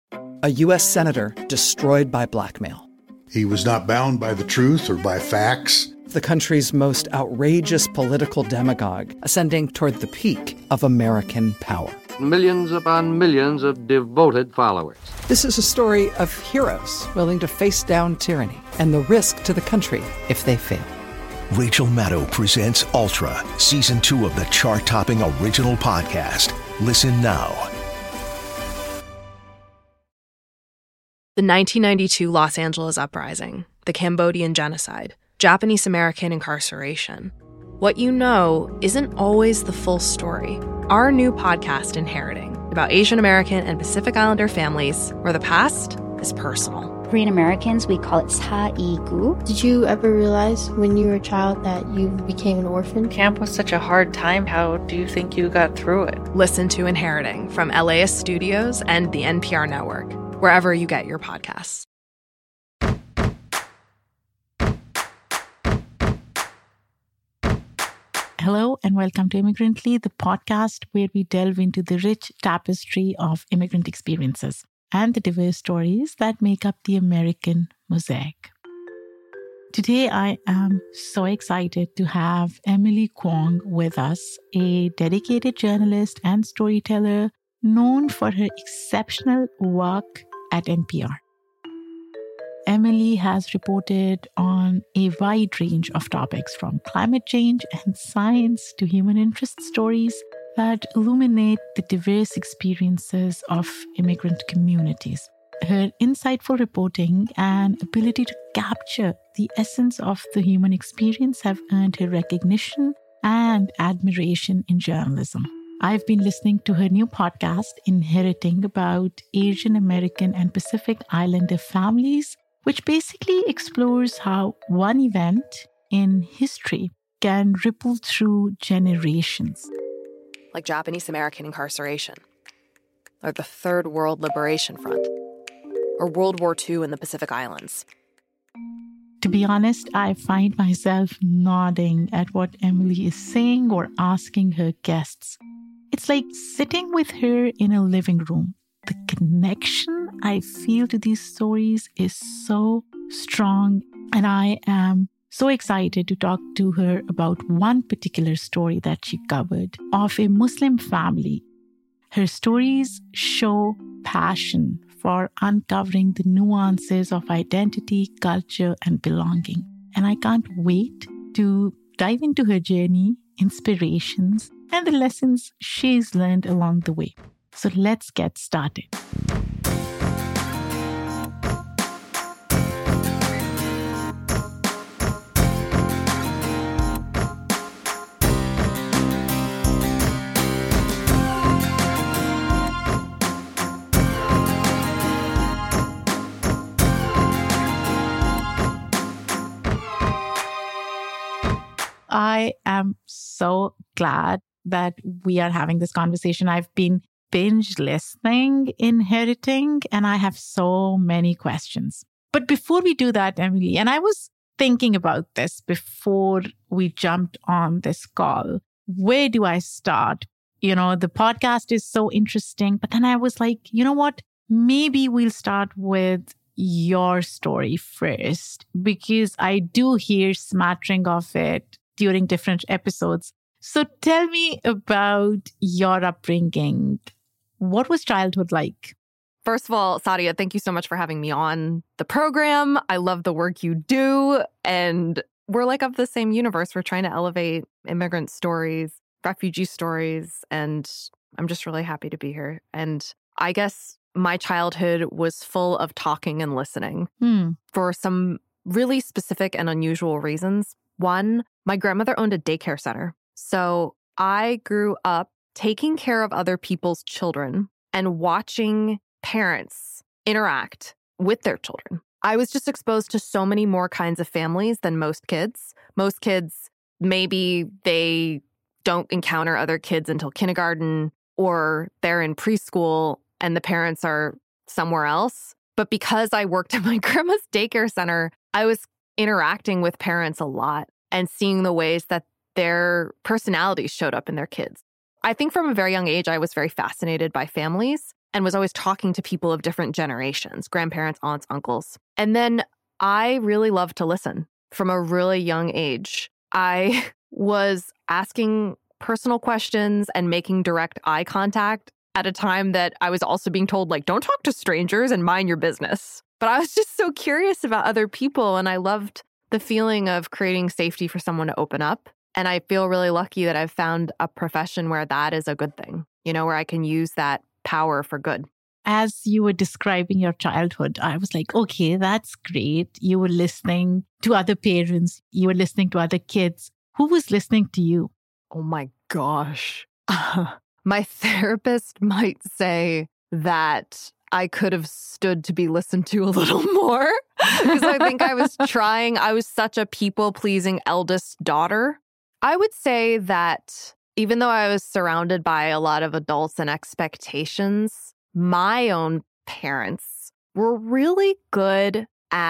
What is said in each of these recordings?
A U.S. senator destroyed by blackmail. He was not bound by the truth or by facts. The country's most outrageous political demagogue ascending toward the peak of American power. Millions upon millions of devoted followers. This is a story of heroes willing to face down tyranny and the risk to the country if they fail. Rachel Maddow presents Ultra, Season 2 of the chart-topping original podcast. Listen now. The 1992 Los Angeles Uprising, the Cambodian genocide, Japanese American incarceration. What you know isn't always the full story. Our new podcast, Inheriting, about Asian American and Pacific Islander families where the past is personal. Korean Americans, we call it 사이구. Did you ever realize when you were a child that you became an orphan? Camp was such a hard time. How do you think you got through it? Listen to Inheriting from LAist Studios and the NPR Network, wherever you get your podcasts. Hello and welcome to Immigrantly, the podcast where we delve into the rich tapestry of immigrant experiences and the diverse stories that make up the American mosaic. Today, I am so excited to have Emily Kwong with us, a dedicated journalist and storyteller known for her exceptional work at NPR. Emily has reported on a wide range of topics from climate change and science to human interest stories that illuminate the diverse experiences of immigrant communities. Her insightful reporting and ability to capture the essence of the human experience have earned her recognition and admiration in journalism. I've been listening to her new podcast, Inheriting, about Asian American and Pacific Islander families, which basically explores how one event in history can ripple through generations. Like Japanese American incarceration, or the Third World Liberation Front, or World War II in the Pacific Islands. To be honest, I find myself nodding at what Emily is saying or asking her guests. It's like sitting with her in a living room. The connection I feel to these stories is so strong, and I am so excited to talk to her about one particular story that she covered of a Muslim family. Her stories show passion for uncovering the nuances of identity, culture, and belonging. And I can't wait to dive into her journey, inspirations, and the lessons she's learned along the way. So let's get started. I am so glad that we are having this conversation. I've been binge listening, Inheriting, and I have so many questions. But before we do that, Emily, and I was thinking about this before we jumped on this call, where do I start? You know, the podcast is so interesting, but then I was like, you know what? Maybe we'll start with your story first, because I do hear smattering of it during different episodes. So tell me about your upbringing. What was childhood like? First of all, Sadia, thank you so much for having me on the program. I love the work you do. And we're like of the same universe. We're trying to elevate immigrant stories, refugee stories. And I'm just really happy to be here. And I guess my childhood was full of talking and listening for some really specific and unusual reasons. One, my grandmother owned a daycare center. So I grew up taking care of other people's children and watching parents interact with their children. I was just exposed to so many more kinds of families than most kids. Most kids, maybe they don't encounter other kids until kindergarten, or they're in preschool and the parents are somewhere else. But because I worked at my grandma's daycare center, I was interacting with parents a lot and seeing the ways that their personalities showed up in their kids. I think from a very young age, I was very fascinated by families. and was always talking to people of different generations, grandparents, aunts, uncles. And then I really loved to listen from a really young age. I was asking personal questions and making direct eye contact at a time that I was also being told, like, don't talk to strangers and mind your business. But I was just so curious about other people, and I loved the feeling of creating safety for someone to open up. And I feel really lucky that I've found a profession where that is a good thing, you know, where I can use that power for good. As you were describing your childhood, I was like, okay, that's great. You were listening to other parents. You were listening to other kids. Who was listening to you? Oh my gosh. My therapist might say that I could have stood to be listened to a little more because I think I was such a people-pleasing eldest daughter. I would say that even though I was surrounded by a lot of adults and expectations, my own parents were really good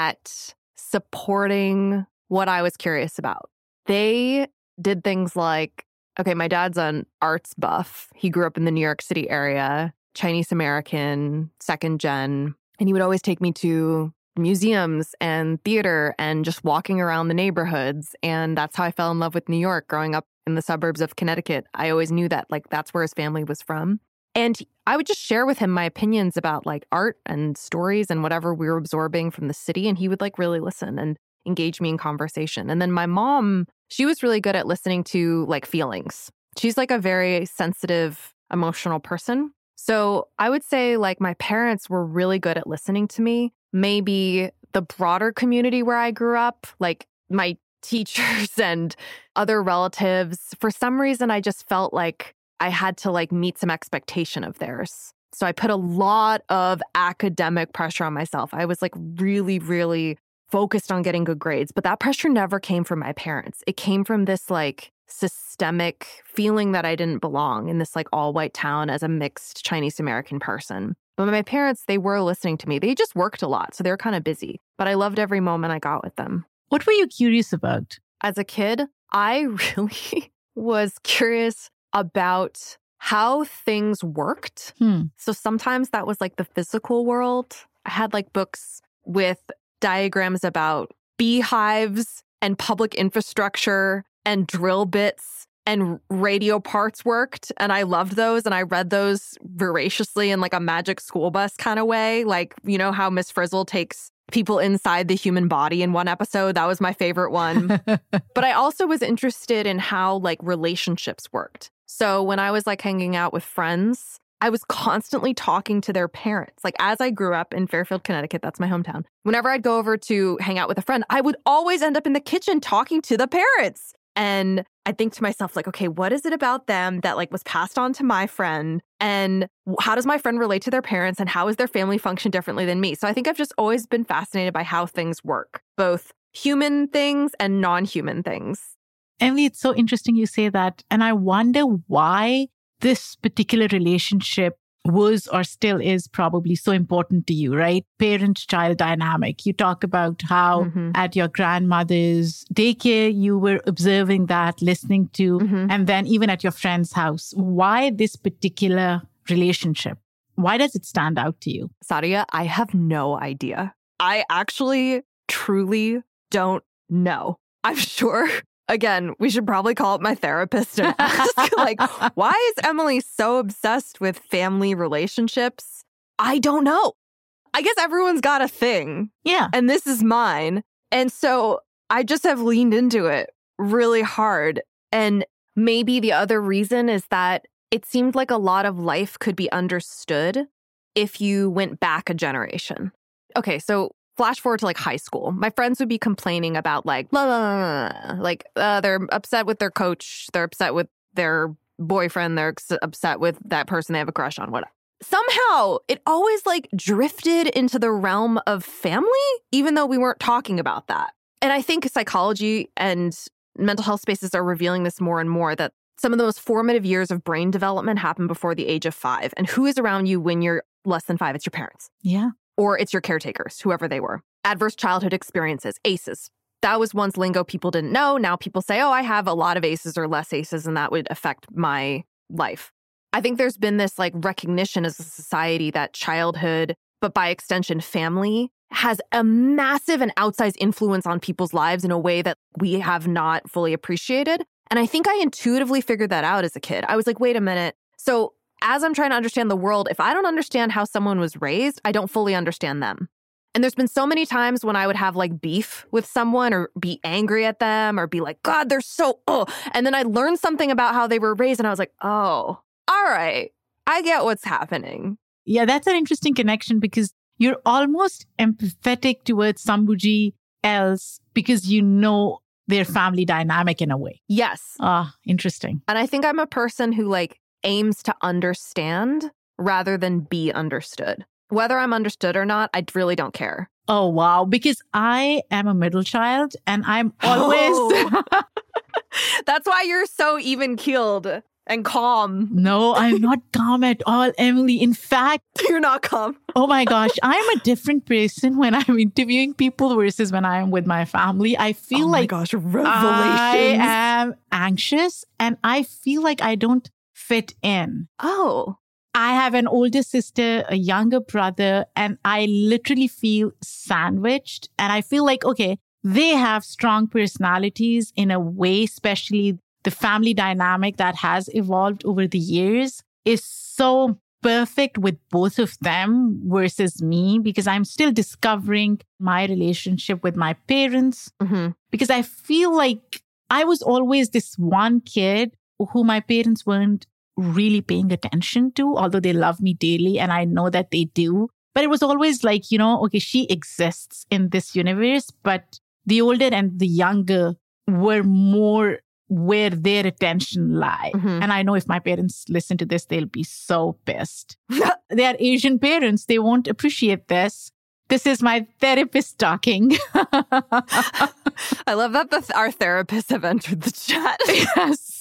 at supporting what I was curious about. They did things like, okay, my dad's an arts buff. He grew up in the New York City area, Chinese American, second gen, and he would always take me to museums and theater and just walking around the neighborhoods. And that's how I fell in love with New York growing up in the suburbs of Connecticut. I always knew that, like, that's where his family was from. And I would just share with him my opinions about like art and stories and whatever we were absorbing from the city. And he would like really listen and engage me in conversation. And then my mom, she was really good at listening to like feelings. She's like a very sensitive, emotional person. So I would say like my parents were really good at listening to me. Maybe the broader community where I grew up, like my teachers and other relatives, for some reason, I just felt like I had to like meet some expectation of theirs. So I put a lot of academic pressure on myself. I was like really, really focused on getting good grades, but that pressure never came from my parents. It came from this like systemic feeling that I didn't belong in this like all white town as a mixed Chinese American person. But my parents, they were listening to me. They just worked a lot, so they were kind of busy. But I loved every moment I got with them. What were you curious about? As a kid, I really was curious about how things worked. So sometimes that was like the physical world. I had like books with diagrams about beehives and public infrastructure and drill bits and radio parts worked. And I loved those. And I read those voraciously in like a Magic School Bus kind of way. Like, you know how Miss Frizzle takes people inside the human body in one episode? That was my favorite one. But I also was interested in how like relationships worked. So when I was like hanging out with friends, I was constantly talking to their parents. Like as I grew up in Fairfield, Connecticut, that's my hometown. Whenever I'd go over to hang out with a friend, I would always end up in the kitchen talking to the parents. And I think to myself, like, okay, what is it about them that like was passed on to my friend? And how does my friend relate to their parents? And how is their family function differently than me? So I think I've just always been fascinated by how things work, both human things and non-human things. Emily, it's so interesting you say that. And I wonder why this particular relationship was or still is probably so important to you, right? Parent-child dynamic. You talk about how at your grandmother's daycare, you were observing that, listening to, and then even at your friend's house. Why this particular relationship? Why does it stand out to you? Sadia, I have no idea. I actually truly don't know. I'm sure. Again, we should probably call up my therapist and ask, like, why is Emily so obsessed with family relationships? I don't know. I guess everyone's got a thing. Yeah. And this is mine. And so I just have leaned into it really hard. And maybe the other reason is that it seemed like a lot of life could be understood if you went back a generation. Okay, so flash forward to like high school. My friends would be complaining about like, blah, blah, blah, blah. Like they're upset with their coach. They're upset with their boyfriend. They're upset with that person they have a crush on, whatever. Somehow it always like drifted into the realm of family, even though we weren't talking about that. And I think psychology and mental health spaces are revealing this more and more, that some of the most formative years of brain development happen before the age of 5. And who is around you when you're less than 5? It's your parents. Yeah. Or it's your caretakers, whoever they were. Adverse childhood experiences, ACEs. That was once lingo people didn't know. Now people say, oh, I have a lot of ACEs or less ACEs, and that would affect my life. I think there's been this like recognition as a society that childhood, but by extension, family, has a massive and outsized influence on people's lives in a way that we have not fully appreciated. And I think I intuitively figured that out as a kid. I was like, wait a minute. So as I'm trying to understand the world, if I don't understand how someone was raised, I don't fully understand them. And there's been so many times when I would have like beef with someone or be angry at them or be like, God, they're so, And then I learned something about how they were raised and I was like, oh, all right, I get what's happening. Yeah, that's an interesting connection because you're almost empathetic towards somebody else because you know their family dynamic in a way. Yes. Interesting. And I think I'm a person who like aims to understand rather than be understood. Whether I'm understood or not, I really don't care. Oh, wow. Because I am a middle child and I'm always... That's why you're so even-keeled and calm. No, I'm not calm at all, Emily. In fact... You're not calm. Oh my gosh. I'm a different person when I'm interviewing people versus when I'm with my family. I feel like revelations. I am anxious and I feel like I don't fit in. Oh. I have an older sister, a younger brother, and I literally feel sandwiched. And I feel like, okay, they have strong personalities in a way, especially the family dynamic that has evolved over the years is so perfect with both of them versus me because I'm still discovering my relationship with my parents because I feel like I was always this one kid who my parents weren't really paying attention to, although they love me dearly and I know that they do. But it was always like, okay, she exists in this universe, but the older and the younger were more where their attention lie. And I know if my parents listen to this, they'll be so pissed. They are Asian parents. They won't appreciate this. This is my therapist talking. I love that our therapists have entered the chat. Yes.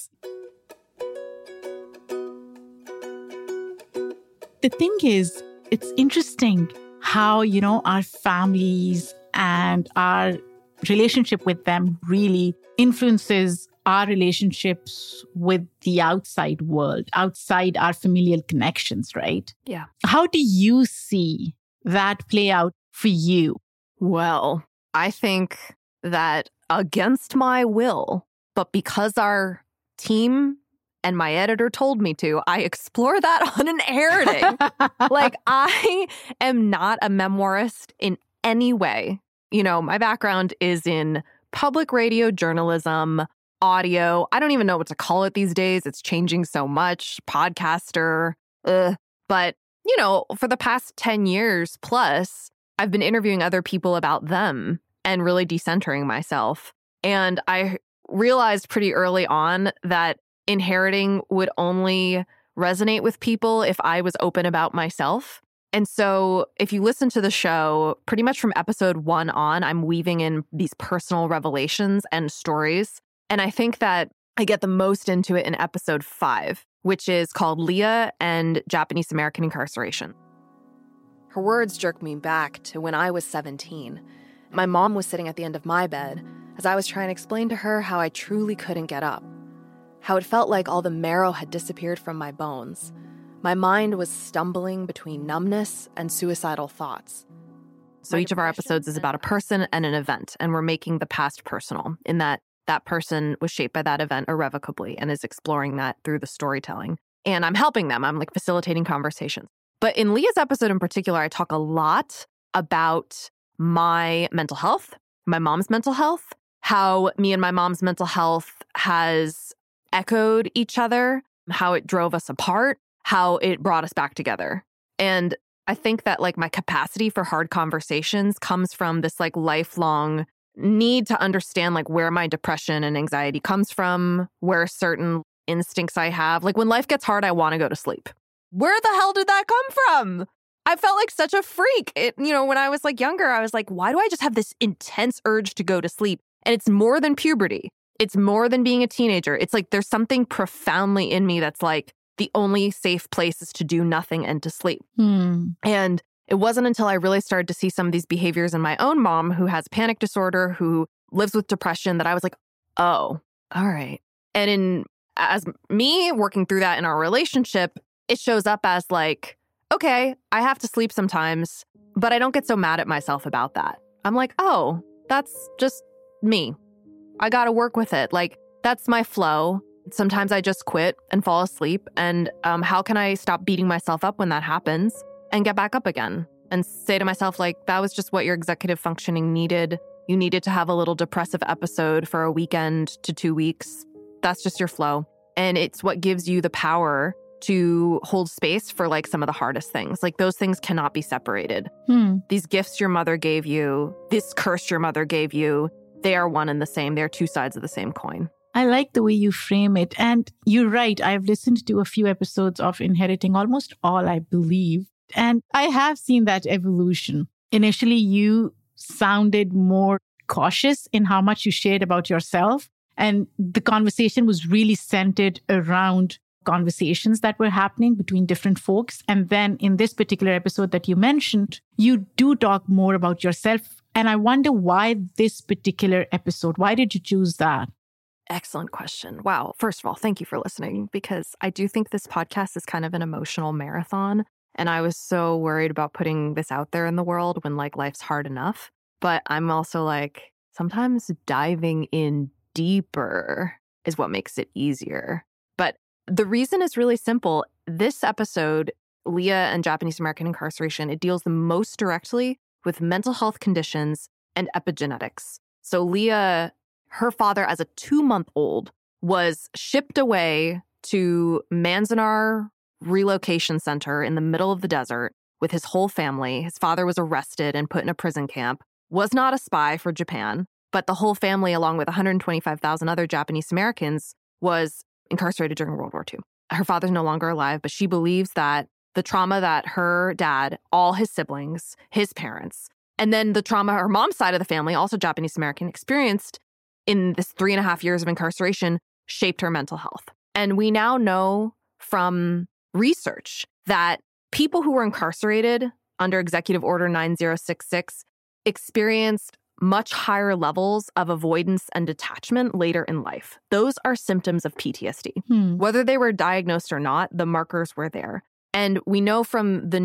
The thing is, it's interesting how, our families and our relationship with them really influences our relationships with the outside world, outside our familial connections, right? Yeah. How do you see that play out for you? Well, I think that against my will, but because our team and my editor told me to, I explore that on an airing. Like, I am not a memoirist in any way. My background is in public radio journalism, audio. I don't even know what to call it these days. It's changing so much. Podcaster. But, for the past 10 years plus, I've been interviewing other people about them and really decentering myself. And I realized pretty early on that inheriting would only resonate with people if I was open about myself. And so if you listen to the show, pretty much from episode 1 on, I'm weaving in these personal revelations and stories. And I think that I get the most into it in episode 5, which is called Leah and Japanese American Incarceration. Her words jerked me back to when I was 17. My mom was sitting at the end of my bed as I was trying to explain to her how I truly couldn't get up. How it felt like all the marrow had disappeared from my bones. My mind was stumbling between numbness and suicidal thoughts. So each of our episodes is about a person and an event, and we're making the past personal in that person was shaped by that event irrevocably and is exploring that through the storytelling. And I'm helping them. I'm like facilitating conversations. But in Leah's episode in particular, I talk a lot about my mental health, my mom's mental health, how me and my mom's mental health has echoed each other, how it drove us apart, how it brought us back together. And I think that like my capacity for hard conversations comes from this like lifelong need to understand like where my depression and anxiety comes from, where certain instincts I have. Like when life gets hard, I want to go to sleep. Where the hell did that come from? I felt like such a freak. When I was like younger, I was like, why do I just have this intense urge to go to sleep? And it's more than puberty. It's more than being a teenager. It's like there's something profoundly in me that's like the only safe place is to do nothing and to sleep. And it wasn't until I really started to see some of these behaviors in my own mom who has panic disorder, who lives with depression, that I was like, oh, all right. And as me working through that in our relationship, it shows up as like, okay, I have to sleep sometimes, but I don't get so mad at myself about that. I'm like, oh, that's just me. I got to work with it. Like, that's my flow. Sometimes I just quit and fall asleep. And how can I stop beating myself up when that happens and get back up again and say to myself, like, that was just what your executive functioning needed. You needed to have a little depressive episode for a weekend to 2 weeks. That's just your flow. And it's what gives you the power to hold space for like some of the hardest things. Like those things cannot be separated. These gifts your mother gave you, this curse your mother gave you, they are one and the same. They're two sides of the same coin. I like the way you frame it. And you're right. I've listened to a few episodes of Inheriting, almost all, I believe. And I have seen that evolution. Initially, you sounded more cautious in how much you shared about yourself. And the conversation was really centered around conversations that were happening between different folks. And then in this particular episode that you mentioned, you do talk more about yourself. And I wonder why this particular episode, why did you choose that? Excellent question. Wow. First of all, thank you for listening, because I do think this podcast is kind of an emotional marathon. And I was so worried about putting this out there in the world when like life's hard enough. But I'm also like, sometimes diving in deeper is what makes it easier. But the reason is really simple. This episode, Leah and Japanese American incarceration, it deals the most directly with mental health conditions and epigenetics. So Leah, her father as a 2-month-old was shipped away to Manzanar Relocation Center in the middle of the desert with his whole family. His father was arrested and put in a prison camp, was not a spy for Japan, but the whole family, along with 125,000 other Japanese Americans, was incarcerated during World War II. Her father's no longer alive, but she believes that the trauma that her dad, all his siblings, his parents, and then the trauma her mom's side of the family, also Japanese American, experienced in this 3.5 years of incarceration shaped her mental health. And we now know from research that people who were incarcerated under Executive Order 9066 experienced much higher levels of avoidance and detachment later in life. Those are symptoms of PTSD. Whether they were diagnosed or not, the markers were there. And we know from the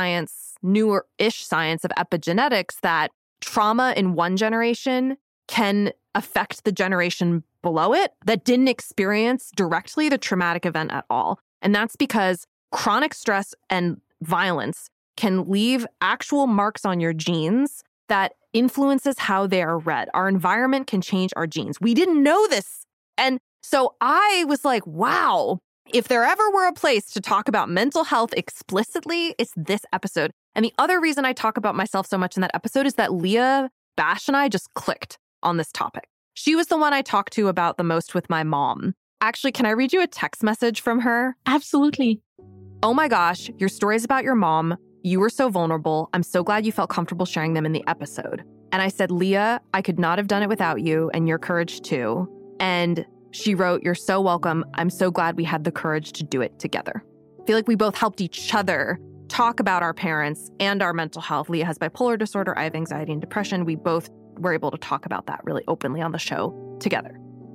newer-ish science of epigenetics that trauma in one generation can affect the generation below it that didn't experience directly the traumatic event at all. And that's because chronic stress and violence can leave actual marks on your genes that influences how they are read. Our environment can change our genes. We didn't know this. And so I was like, wow, if there ever were a place to talk about mental health explicitly, it's this episode. And the other reason I talk about myself so much in that episode is that Leah Bash and I just clicked on this topic. She was the one I talked to about the most with my mom. Actually, can I read you a text message from her? Absolutely. Oh my gosh, your stories about your mom. You were so vulnerable. I'm so glad you felt comfortable sharing them in the episode. And I said, Leah, I could not have done it without you and your courage too. And she wrote, you're so welcome. I'm so glad we had the courage to do it together. I feel like we both helped each other talk about our parents and our mental health. Leah has bipolar disorder. I have anxiety and depression. We both were able to talk about that really openly on the show together.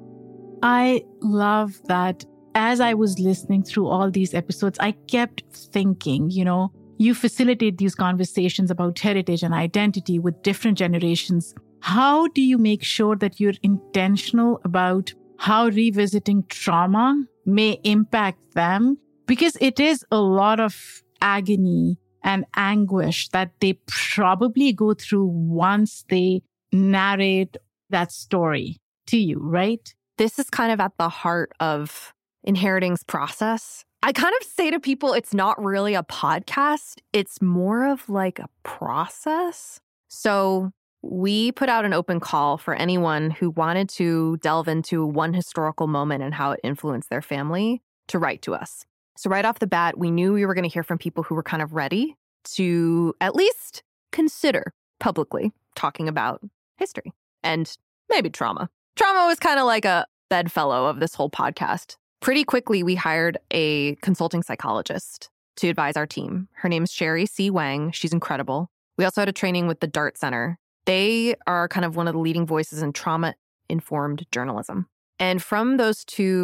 I love that. As I was listening through all these episodes, I kept thinking, you facilitate these conversations about heritage and identity with different generations. How do you make sure that you're intentional about how revisiting trauma may impact them? Because it is a lot of agony and anguish that they probably go through once they narrate that story to you, right? This is kind of at the heart of Inheriting's process. I kind of say to people, it's not really a podcast. It's more of like a process. So we put out an open call for anyone who wanted to delve into one historical moment and how it influenced their family to write to us. So right off the bat, we knew we were going to hear from people who were kind of ready to at least consider publicly talking about history and maybe trauma. Trauma was kind of like a bedfellow of this whole podcast. Pretty quickly, we hired a consulting psychologist to advise our team. Her name's Sherry C. Wang. She's incredible. We also had a training with the DART Center. They are kind of one of the leading voices in trauma-informed journalism. And from those two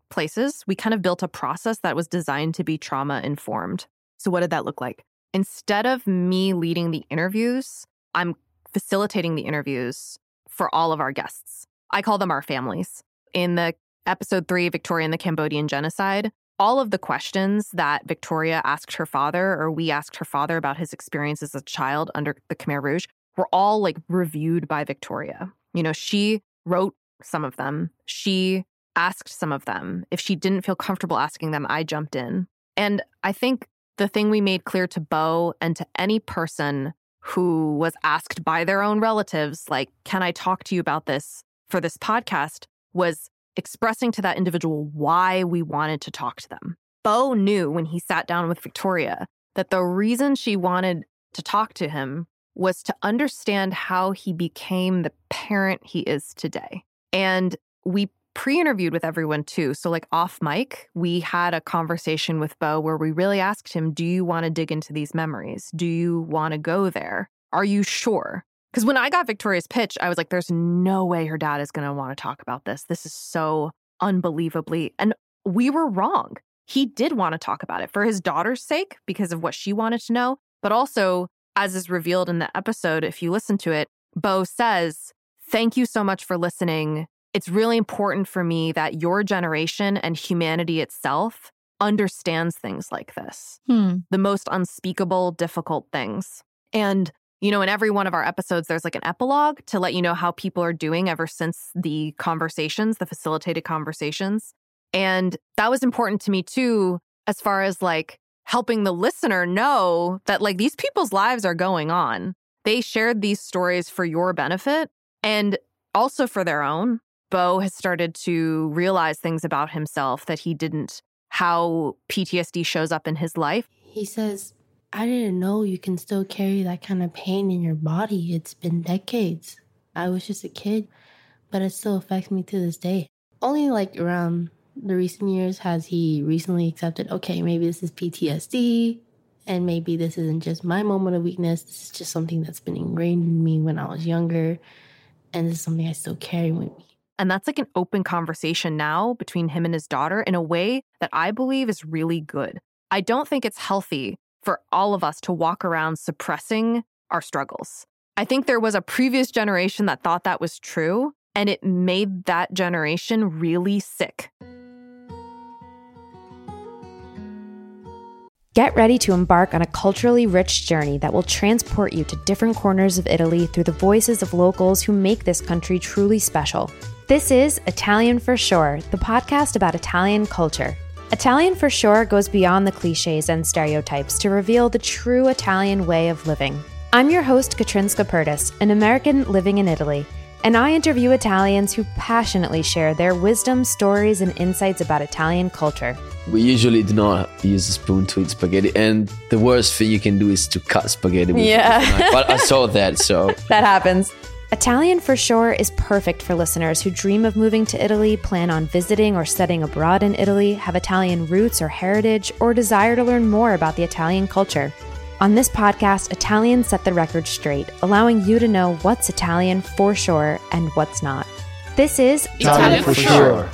places, we kind of built a process that was designed to be trauma-informed. So what did that look like? Instead of me leading the interviews, I'm facilitating the interviews for all of our guests. I call them our families. In the episode 3, Victoria and the Cambodian Genocide, all of the questions that Victoria asked her father, or we asked her father about his experience as a child under the Khmer Rouge, were all like reviewed by Victoria. You know, she wrote some of them. She asked some of them. If she didn't feel comfortable asking them, I jumped in. And I think the thing we made clear to Bo and to any person who was asked by their own relatives, like, can I talk to you about this for this podcast, was expressing to that individual why we wanted to talk to them. Bo knew when he sat down with Victoria that the reason she wanted to talk to him was to understand how he became the parent he is today. And we pre-interviewed with everyone too. So like off mic, we had a conversation with Bo where we really asked him, do you want to dig into these memories? Do you want to go there? Are you sure? Because when I got Victoria's pitch, I was like, there's no way her dad is going to want to talk about this. This is so unbelievably. And we were wrong. He did want to talk about it for his daughter's sake because of what she wanted to know. But also, as is revealed in the episode, if you listen to it, Bo says, thank you so much for listening. It's really important for me that your generation and humanity itself understands things like this. The most unspeakable, difficult things. And you know, in every one of our episodes, there's like an epilogue to let you know how people are doing ever since the conversations, the facilitated conversations. And that was important to me too, as far as like helping the listener know that like these people's lives are going on. They shared these stories for your benefit and also for their own. Bo has started to realize things about himself that he didn't, how PTSD shows up in his life. He says, I didn't know you can still carry that kind of pain in your body. It's been decades. I was just a kid, but it still affects me to this day. Only like around the recent years has he recently accepted, okay, maybe this is PTSD, and maybe this isn't just my moment of weakness. This is just something that's been ingrained in me when I was younger, and this is something I still carry with me. And that's like an open conversation now between him and his daughter in a way that I believe is really good. I don't think it's healthy for all of us to walk around suppressing our struggles. I think there was a previous generation that thought that was true, and it made that generation really sick. Get ready to embark on a culturally rich journey that will transport you to different corners of Italy through the voices of locals who make this country truly special. This is Italian for Sure, the podcast about Italian culture. Italian for Sure goes beyond the cliches and stereotypes to reveal the true Italian way of living. I'm your host, Katrinska Purtis, an American living in Italy, and I interview Italians who passionately share their wisdom, stories, and insights about Italian culture. We usually do not use a spoon to eat spaghetti, and the worst thing you can do is to cut spaghetti with a knife. But I saw that, so... That happens. Italian for Sure is perfect for listeners who dream of moving to Italy, plan on visiting or studying abroad in Italy, have Italian roots or heritage, or desire to learn more about the Italian culture. On this podcast, Italians set the record straight, allowing you to know what's Italian for sure and what's not. This is Italian for Sure.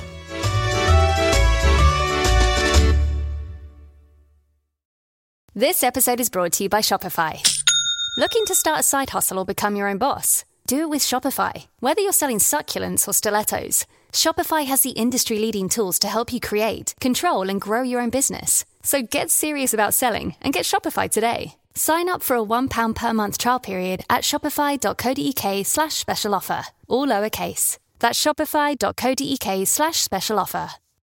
This episode is brought to you by Shopify. Looking to start a side hustle or become your own boss? Do it with Shopify. Whether you're selling succulents or stilettos, Shopify has the industry-leading tools to help you create, control, and grow your own business. So get serious about selling and get Shopify today. Sign up for a £1 per month trial period at shopify.co.uk/special offer, all lowercase. That's shopify.co.uk/special offer.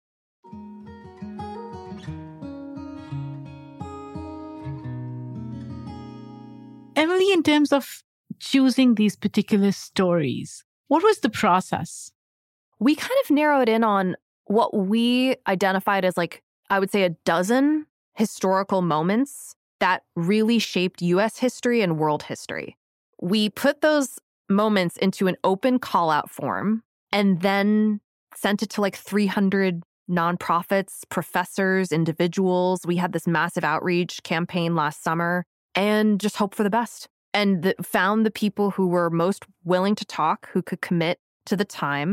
Emily, in terms of choosing these particular stories, what was the process? We kind of narrowed in on what we identified as, like, I would say a dozen historical moments that really shaped U.S. history and world history. We put those moments into an open call-out form and then sent it to like 300 nonprofits, professors, individuals. We had this massive outreach campaign last summer and just hope for the best. And found the people who were most willing to talk, who could commit to the time.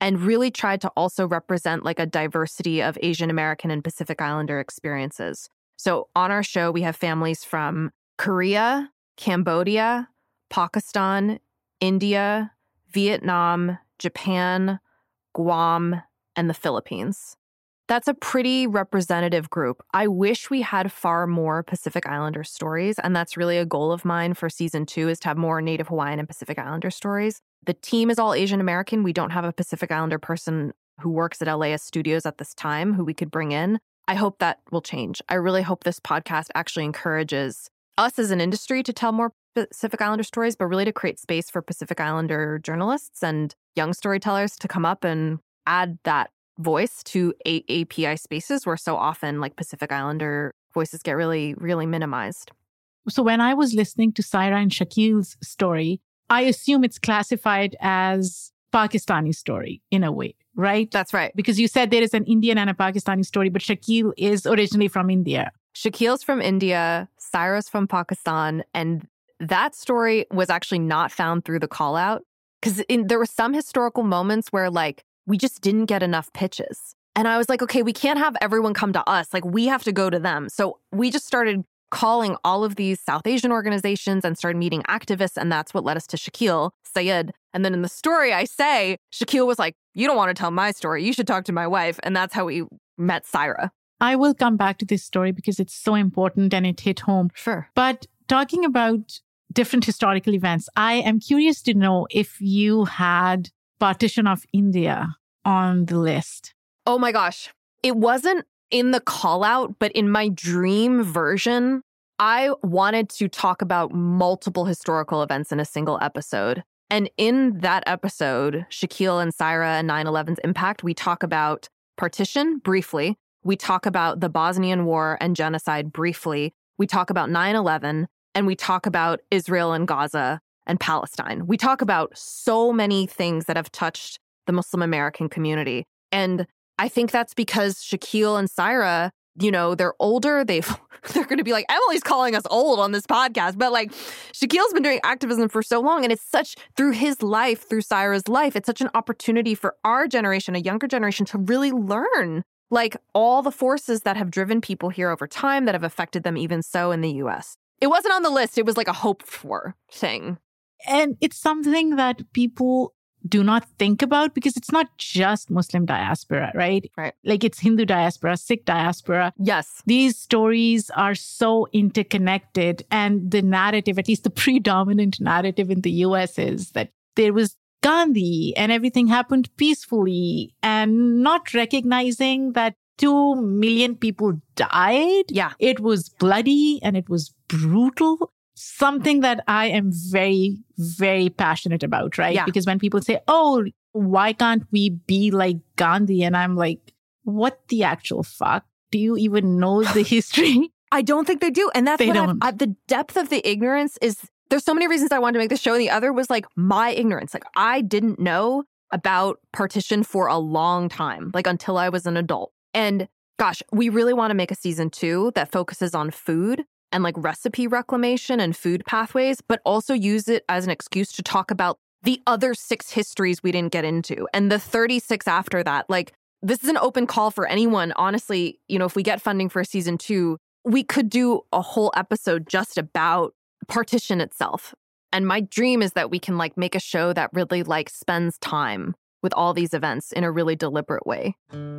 and really tried to also represent like a diversity of Asian American and Pacific Islander experiences. So on our show, we have families from Korea, Cambodia, Pakistan, India, Vietnam, Japan, Guam, and the Philippines. That's a pretty representative group. I wish we had far more Pacific Islander stories, and that's really a goal of mine for season 2 is to have more Native Hawaiian and Pacific Islander stories. The team is all Asian American. We don't have a Pacific Islander person who works at LAist Studios at this time who we could bring in. I hope that will change. I really hope this podcast actually encourages us as an industry to tell more Pacific Islander stories, but really to create space for Pacific Islander journalists and young storytellers to come up and add that voice to API spaces where so often like Pacific Islander voices get really, really minimized. So when I was listening to Saira and Shakil's story, I assume it's classified as Pakistani story in a way, right? That's right. Because you said there is an Indian and a Pakistani story, but Shakil is originally from India. Shakil's from India, Saira's from Pakistan, and that story was actually not found through the call out because there were some historical moments where like we just didn't get enough pitches. And I was like, okay, we can't have everyone come to us. Like we have to go to them. So we just started calling all of these South Asian organizations and started meeting activists. And that's what led us to Shakil Syed. And then in the story, I say, Shakil was like, you don't want to tell my story. You should talk to my wife. And that's how we met Saira. I will come back to this story because it's so important and it hit home. Sure. But talking about different historical events, I am curious to know if you had Partition of India on the list. Oh my gosh. It wasn't in the call out, but in my dream version, I wanted to talk about multiple historical events in a single episode. And in that episode, Shakil and Saira and 9/11's impact, we talk about partition briefly. We talk about the Bosnian War and genocide briefly. We talk about 9/11, and we talk about Israel and Gaza and Palestine. We talk about so many things that have touched the Muslim American community. And I think that's because Shakil and Saira, you know, they're older. They're going to be like, Emily's calling us old on this podcast. But like, Shakil's been doing activism for so long. And it's such, through his life, through Saira's life, it's such an opportunity for our generation, a younger generation, to really learn like all the forces that have driven people here over time that have affected them even so in the US. It wasn't on the list. It was like a hoped for thing. And it's something that people do not think about because it's not just Muslim diaspora, right? Right. Like it's Hindu diaspora, Sikh diaspora. Yes. These stories are so interconnected. And the narrative, at least the predominant narrative in the US is that there was Gandhi and everything happened peacefully and not recognizing that 2 million people died. Yeah. It was bloody and it was brutal. Something that I am very, very passionate about, right? Yeah. Because when people say, oh, why can't we be like Gandhi? And I'm like, what the actual fuck? Do you even know the history? I don't think they do. And that's the depth of the ignorance is, there's so many reasons I wanted to make this show. And the other was like my ignorance. Like I didn't know about partition for a long time, like until I was an adult. And gosh, we really want to make a season 2 that focuses on food and like recipe reclamation and food pathways, but also use it as an excuse to talk about the other 6 histories we didn't get into and the 36 after that. Like this is an open call for anyone. Honestly, you know, if we get funding for season 2, we could do a whole episode just about partition itself. And my dream is that we can like make a show that really like spends time with all these events in a really deliberate way.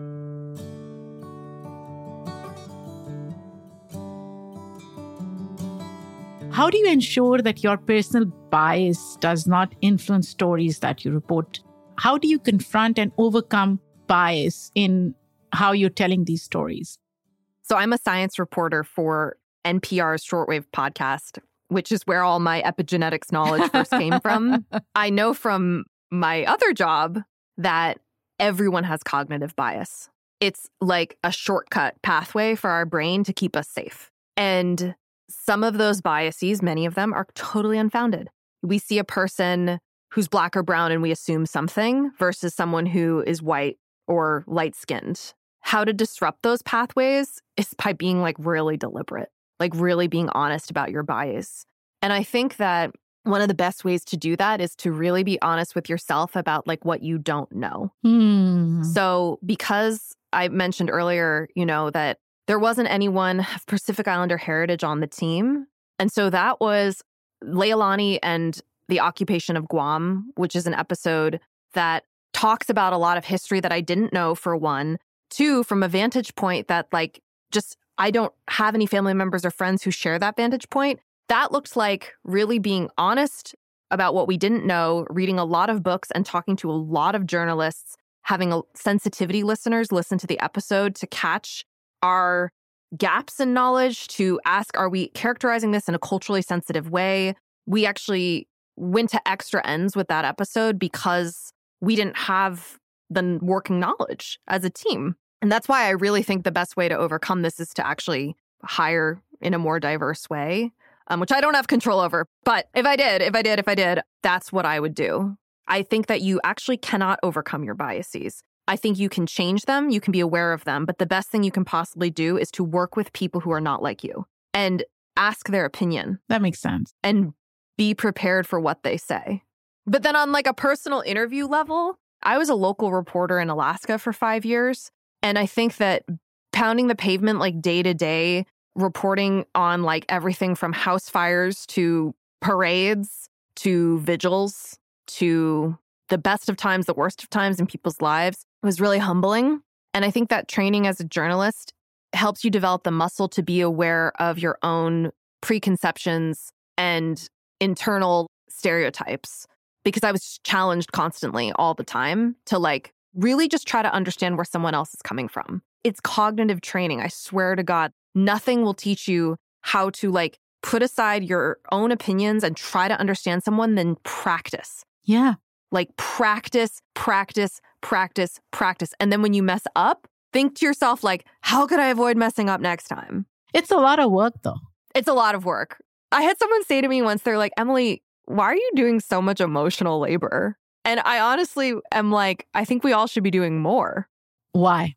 How do you ensure that your personal bias does not influence stories that you report? How do you confront and overcome bias in how you're telling these stories? So I'm a science reporter for NPR's Shortwave podcast, which is where all my epigenetics knowledge first came from. I know from my other job that everyone has cognitive bias. It's like a shortcut pathway for our brain to keep us safe. And some of those biases, many of them, are totally unfounded. We see a person who's black or brown and we assume something versus someone who is white or light-skinned. How to disrupt those pathways is by being like really deliberate, like really being honest about your bias. And I think that one of the best ways to do that is to really be honest with yourself about like what you don't know. So because I mentioned earlier, that there wasn't anyone of Pacific Islander heritage on the team. And so that was Leilani and the Occupation of Guam, which is an episode that talks about a lot of history that I didn't know, for one. Two, from a vantage point that like just I don't have any family members or friends who share that vantage point. That looked like really being honest about what we didn't know, reading a lot of books and talking to a lot of journalists, having a sensitivity listeners listen to the episode to catch our gaps in knowledge, to ask, are we characterizing this in a culturally sensitive way? We actually went to extra ends with that episode because we didn't have the working knowledge as a team. And that's why I really think the best way to overcome this is to actually hire in a more diverse way, which I don't have control over. But if I did, that's what I would do. I think that you actually cannot overcome your biases. I think you can change them, you can be aware of them, but the best thing you can possibly do is to work with people who are not like you and ask their opinion. That makes sense. And be prepared for what they say. But then on like a personal interview level, I was a local reporter in Alaska for 5 years. And I think that pounding the pavement like day to day, reporting on like everything from house fires to parades to vigils to the best of times, the worst of times in people's lives was really humbling. And I think that training as a journalist helps you develop the muscle to be aware of your own preconceptions and internal stereotypes, because I was challenged constantly all the time to like really just try to understand where someone else is coming from. It's cognitive training. I swear to God, nothing will teach you how to like put aside your own opinions and try to understand someone than practice. Yeah. Like practice. And then when you mess up, think to yourself like, how could I avoid messing up next time? It's a lot of work though. It's a lot of work. I had someone say to me once, they're like, Emily, why are you doing so much emotional labor? And I honestly am like, I think we all should be doing more. Why?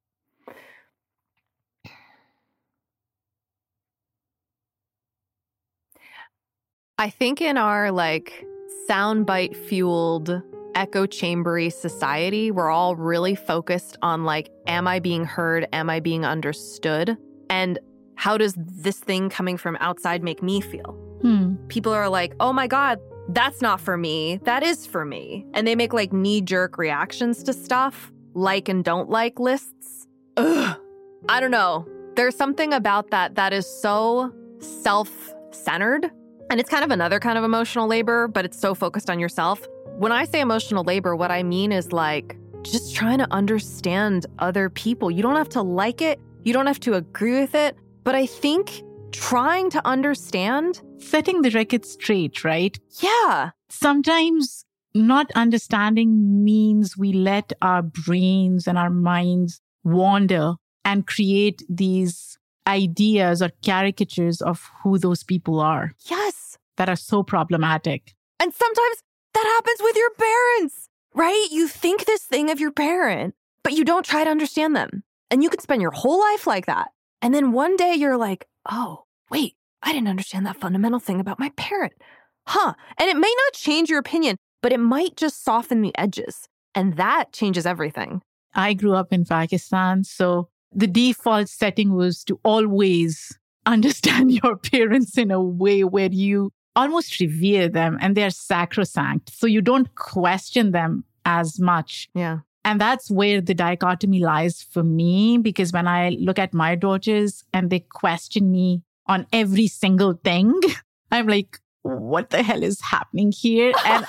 I think in our like soundbite fueled echo chambery society, we're all really focused on like, am I being heard? Am I being understood? And how does this thing coming from outside make me feel? People are like, oh my God, that's not for me. That is for me. And they make like knee-jerk reactions to stuff, like and don't like lists. Ugh. I don't know. There's something about that is so self-centered. And it's kind of another kind of emotional labor, but it's so focused on yourself. When I say emotional labor, what I mean is like just trying to understand other people. You don't have to like it. You don't have to agree with it. But I think trying to understand. Setting the record straight, right? Yeah. Sometimes not understanding means we let our brains and our minds wander and create these ideas or caricatures of who those people are. Yes. That are so problematic. And sometimes that happens with your parents, right? You think this thing of your parent, but you don't try to understand them. And you could spend your whole life like that. And then one day you're like, oh, wait, I didn't understand that fundamental thing about my parent. Huh. And it may not change your opinion, but it might just soften the edges. And that changes everything. I grew up in Pakistan, so the default setting was to always understand your parents in a way where you almost revere them and they're sacrosanct. So you don't question them as much. Yeah. And that's where the dichotomy lies for me, because when I look at my daughters and they question me on every single thing, I'm like, what the hell is happening here? And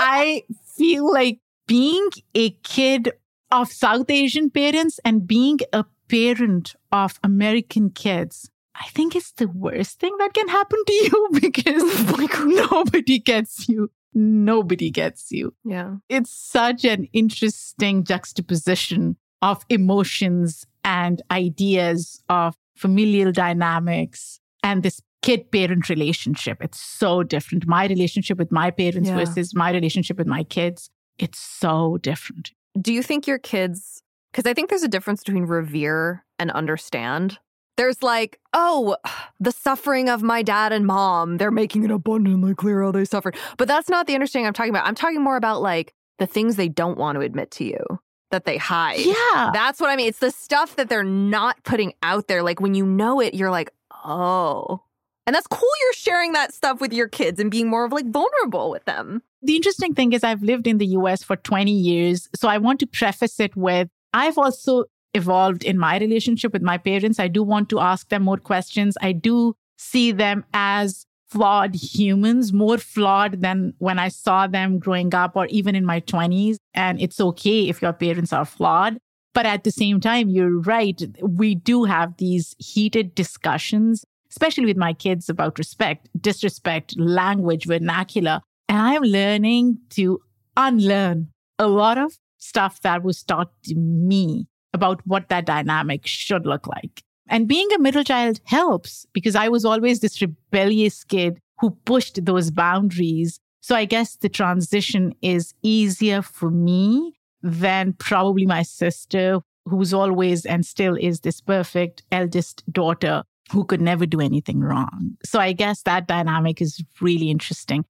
I feel like being a kid of South Asian parents and being a parent of American kids, I think it's the worst thing that can happen to you because nobody gets you. Nobody gets you. Yeah. It's such an interesting juxtaposition of emotions and ideas of familial dynamics and this kid-parent relationship. It's so different. My relationship with my parents versus my relationship with my kids, it's so different. Do you think your kids, because I think there's a difference between revere and understand. There's like, oh, the suffering of my dad and mom, they're making it abundantly clear how they suffered. But that's not the understanding I'm talking about. I'm talking more about like the things they don't want to admit to you, that they hide. Yeah. That's what I mean. It's the stuff that they're not putting out there. Like when you know it, you're like, oh. And that's cool you're sharing that stuff with your kids and being more of like vulnerable with them. The interesting thing is I've lived in the US for 20 years. So I want to preface it with, I've also evolved in my relationship with my parents. I do want to ask them more questions. I do see them as flawed humans, more flawed than when I saw them growing up or even in my 20s. And it's okay if your parents are flawed. But at the same time, you're right. We do have these heated discussions, especially with my kids, about respect, disrespect, language, vernacular. And I'm learning to unlearn a lot of stuff that was taught to me about what that dynamic should look like. And being a middle child helps because I was always this rebellious kid who pushed those boundaries. So I guess the transition is easier for me than probably my sister, who's always and still is this perfect eldest daughter who could never do anything wrong. So I guess that dynamic is really interesting.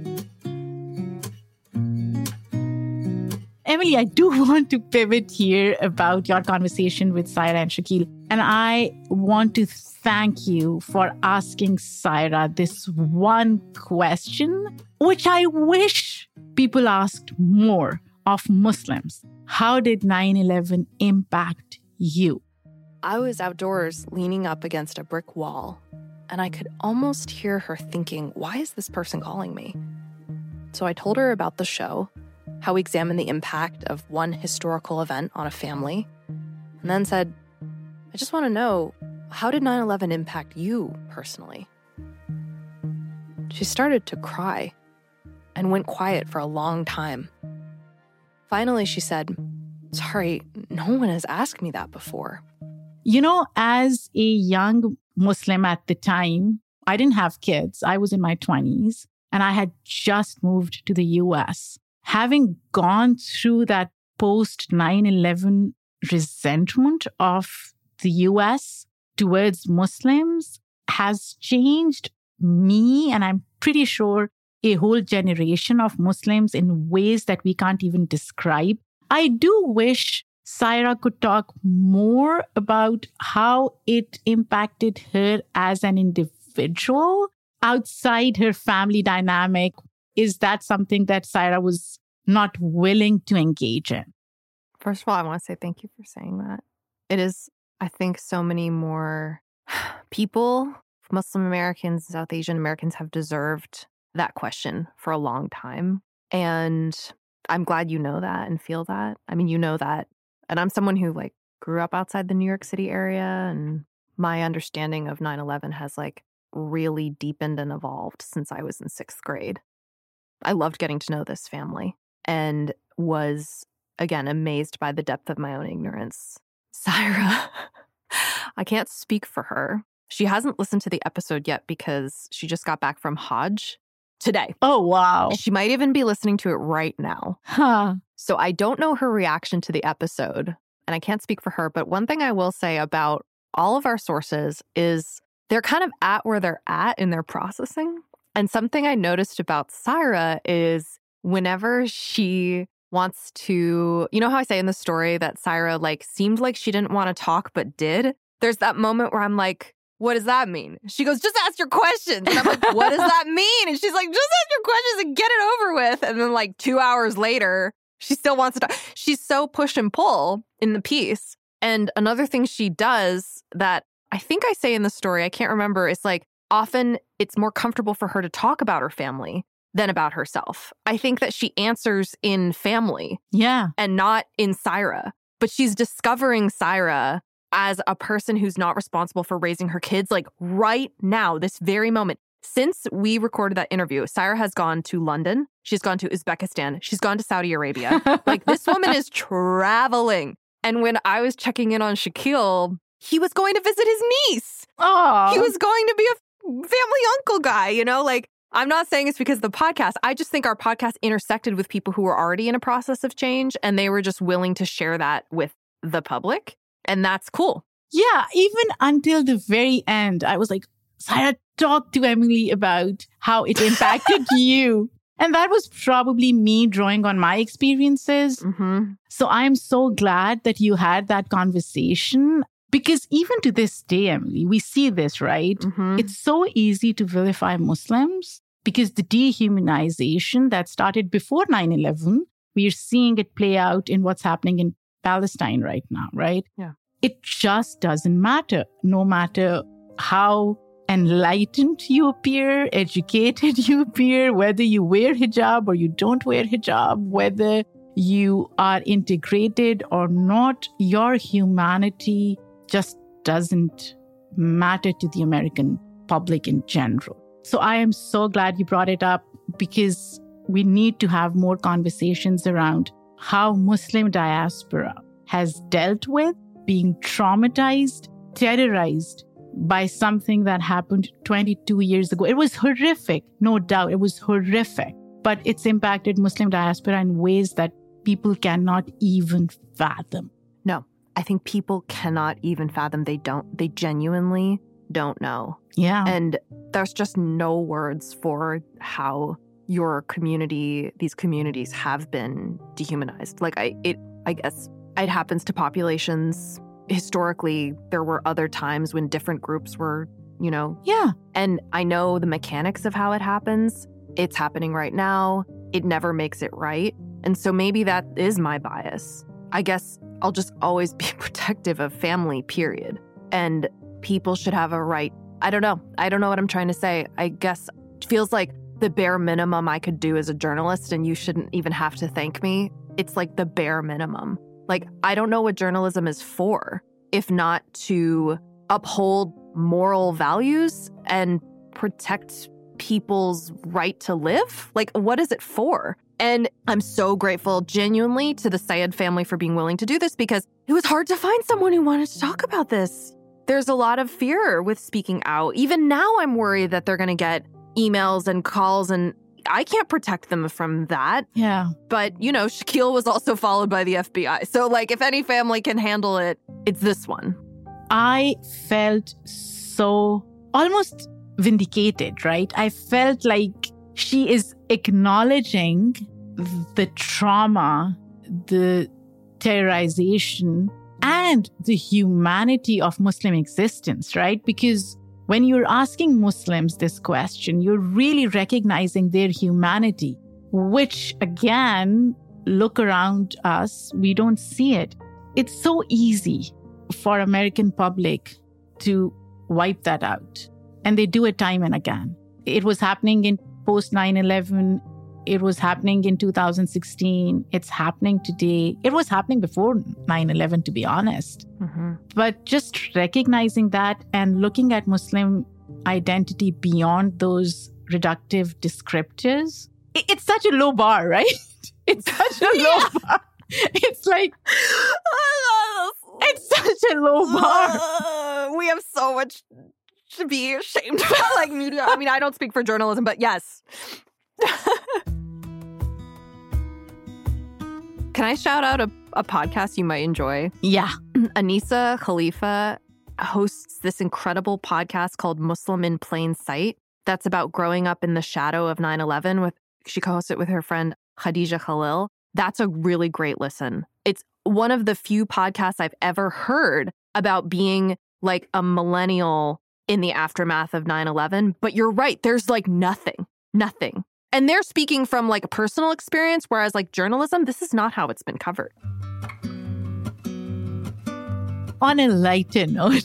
Emily, I do want to pivot here about your conversation with Saira and Shakil. And I want to thank you for asking Saira this one question, which I wish people asked more of Muslims. How did 9/11 impact you? I was outdoors leaning up against a brick wall, and I could almost hear her thinking, why is this person calling me? So I told her about the show, how we examine the impact of one historical event on a family, and then said, I just want to know, how did 9/11 impact you personally? She started to cry and went quiet for a long time. Finally, she said, sorry, no one has asked me that before. You know, as a young Muslim at the time, I didn't have kids. I was in my 20s and I had just moved to the US. Having gone through that post 9/11 resentment of the US towards Muslims has changed me, and I'm pretty sure a whole generation of Muslims in ways that we can't even describe. I do wish Saira could talk more about how it impacted her as an individual outside her family dynamic. Is that something that Saira was not willing to engage in? First of all, I want to say thank you for saying that. It is, I think, so many more people, Muslim Americans, South Asian Americans, have deserved that question for a long time. And I'm glad you know that and feel that. I mean, you know that. And I'm someone who like grew up outside the New York City area, and my understanding of 9/11 has like really deepened and evolved since I was in 6th grade. I loved getting to know this family and was, again, amazed by the depth of my own ignorance. Saira, I can't speak for her. She hasn't listened to the episode yet because she just got back from Hajj today. Oh, wow. She might even be listening to it right now. Huh. So I don't know her reaction to the episode, and I can't speak for her. But one thing I will say about all of our sources is they're kind of at where they're at in their processing. And something I noticed about Saira is whenever she wants to, you know how I say in the story that Saira like seemed like she didn't want to talk but did? There's that moment where I'm like, what does that mean? She goes, just ask your questions. And I'm like, what does that mean? And she's like, just ask your questions and get it over with. And then like 2 hours later, she still wants to talk. She's so push and pull in the piece. And another thing she does that I think I say in the story, I can't remember, is like often it's more comfortable for her to talk about her family than about herself. I think that she answers in family. Yeah. And not in Saira. But she's discovering Saira as a person who's not responsible for raising her kids, like right now, this very moment. Since we recorded that interview, Saira has gone to London. She's gone to Uzbekistan. She's gone to Saudi Arabia. Like, this woman is traveling. And when I was checking in on Shakil, he was going to visit his niece. Oh, he was going to be a family uncle guy, you know? Like, I'm not saying it's because of the podcast. I just think our podcast intersected with people who were already in a process of change, and they were just willing to share that with the public. And that's cool. Yeah, even until the very end, I was like, Sarah, talk to Emily about how it impacted you. And that was probably me drawing on my experiences. Mm-hmm. So I'm so glad that you had that conversation, because even to this day, Emily, we see this, right? Mm-hmm. It's so easy to vilify Muslims because the dehumanization that started before 9/11, we're seeing it play out in what's happening in Palestine right now, right? Yeah. It just doesn't matter, no matter how enlightened you appear, educated you appear, whether you wear hijab or you don't wear hijab, whether you are integrated or not, your humanity just doesn't matter to the American public in general. So I am so glad you brought it up, because we need to have more conversations around how Muslim diaspora has dealt with being traumatized, terrorized by something that happened 22 years ago. It was horrific, no doubt. It was horrific. But it's impacted Muslim diaspora in ways that people cannot even fathom. No, I think people cannot even fathom. They genuinely don't know. Yeah. And there's just no words for how your community, these communities have been dehumanized. Like I guess it happens to populations. Historically, there were other times when different groups were, Yeah. And I know the mechanics of how it happens. It's happening right now. It never makes it right. And so maybe that is my bias. I guess I'll just always be protective of family, period. And people should have a right. I don't know what I'm trying to say. I guess it feels like the bare minimum I could do as a journalist, and you shouldn't even have to thank me. It's like the bare minimum. Like, I don't know what journalism is for, if not to uphold moral values and protect people's right to live. Like, what is it for? And I'm so grateful, genuinely, to the Syed family for being willing to do this, because it was hard to find someone who wanted to talk about this. There's a lot of fear with speaking out. Even now, I'm worried that they're going to get emails and calls, and I can't protect them from that. Yeah. But, Shaquille was also followed by the FBI. So, like, if any family can handle it, it's this one. I felt so almost vindicated, right? I felt like she is acknowledging the trauma, the terrorization, and the humanity of Muslim existence, right? Because when you're asking Muslims this question, you're really recognizing their humanity, which, again, look around us, we don't see it. It's so easy for American public to wipe that out. And they do it time and again. It was happening in post 9/11. It was happening in 2016. It's happening today. It was happening before 9/11, to be honest. Mm-hmm. But just recognizing that and looking at Muslim identity beyond those reductive descriptors, it's such a low bar, right? It's such a low bar. It's like, it's such a low bar. We have so much to be ashamed about, like media. I mean, I don't speak for journalism, but yes. Can I shout out a podcast you might enjoy? Yeah. Anisa Khalifa hosts this incredible podcast called Muslim in Plain Sight. That's about growing up in the shadow of 9/11. She co-hosts it with her friend Khadija Khalil. That's a really great listen. It's one of the few podcasts I've ever heard about being like a millennial in the aftermath of 9/11. But you're right. There's like nothing. And they're speaking from like a personal experience, whereas like journalism, this is not how it's been covered. On a lighter note,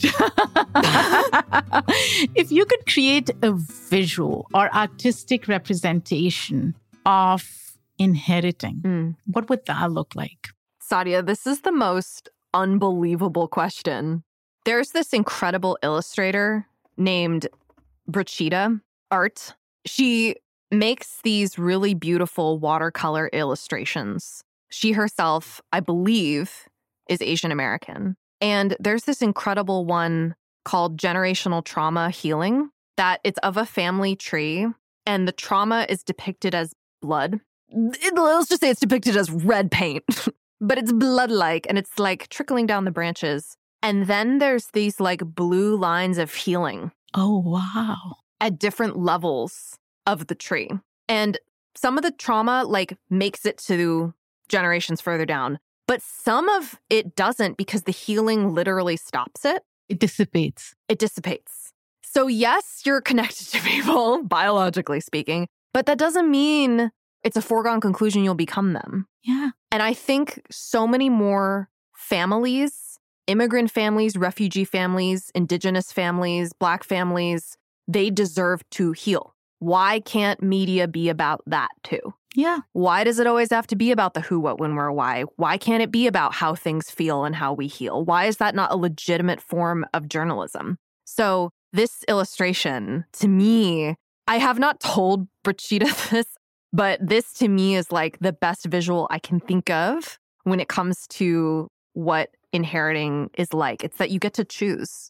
if you could create a visual or artistic representation of inheriting, what would that look like? Sadia, this is the most unbelievable question. There's this incredible illustrator named Brachita Art. She makes these really beautiful watercolor illustrations. She herself, I believe, is Asian American. And there's this incredible one called Generational Trauma Healing, that it's of a family tree, and the trauma is depicted as blood. Let's just say it's depicted as red paint, but it's blood-like, and it's like trickling down the branches. And then there's these like blue lines of healing. Oh, wow. At different levels of the tree. And some of the trauma like makes it to generations further down, but some of it doesn't because the healing literally stops it. It dissipates. It dissipates. So yes, you're connected to people, biologically speaking, but that doesn't mean it's a foregone conclusion you'll become them. Yeah. And I think so many more families, immigrant families, refugee families, indigenous families, Black families, they deserve to heal. Why can't media be about that too? Yeah. Why does it always have to be about the who, what, when, where, why? Why can't it be about how things feel and how we heal? Why is that not a legitimate form of journalism? So this illustration, to me, I have not told Brachita this, but this to me is like the best visual I can think of when it comes to what inheriting is like. It's that you get to choose.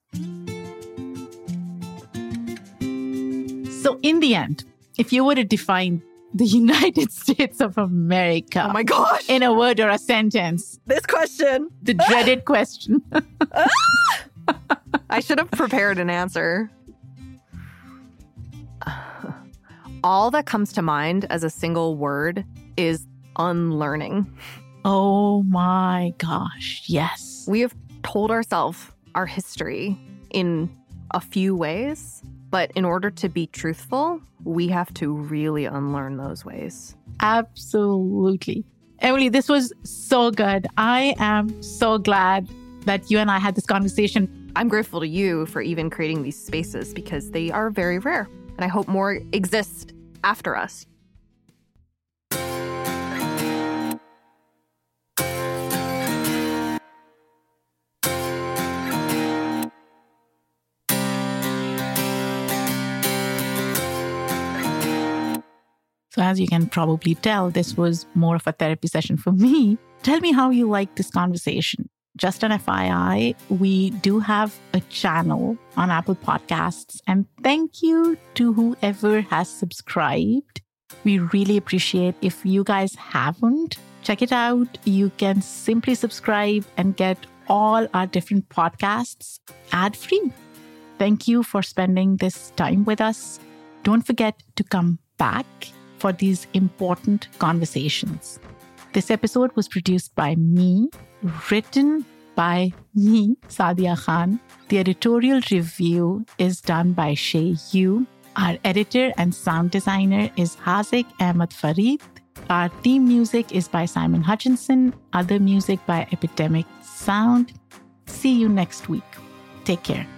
So in the end, if you were to define the United States of America, oh my gosh, in a word or a sentence, this question, the dreaded question. I should have prepared an answer. All that comes to mind as a single word is unlearning. Oh my gosh, yes. We have told ourselves our history in a few ways. But in order to be truthful, we have to really unlearn those ways. Absolutely. Emily, this was so good. I am so glad that you and I had this conversation. I'm grateful to you for even creating these spaces because they are very rare. And I hope more exist after us. So as you can probably tell, this was more of a therapy session for me. Tell me how you like this conversation. Just an FYI, we do have a channel on Apple Podcasts, and thank you to whoever has subscribed. We really appreciate. If you guys haven't, check it out. You can simply subscribe and get all our different podcasts ad-free. Thank you for spending this time with us. Don't forget to come back for these important conversations. This episode was produced by me, written by me, Sadia Khan. The editorial review is done by Shay Yu. Our editor and sound designer is Hazik Ahmed Farid. Our theme music is by Simon Hutchinson. Other music by Epidemic Sound. See you next week. Take care.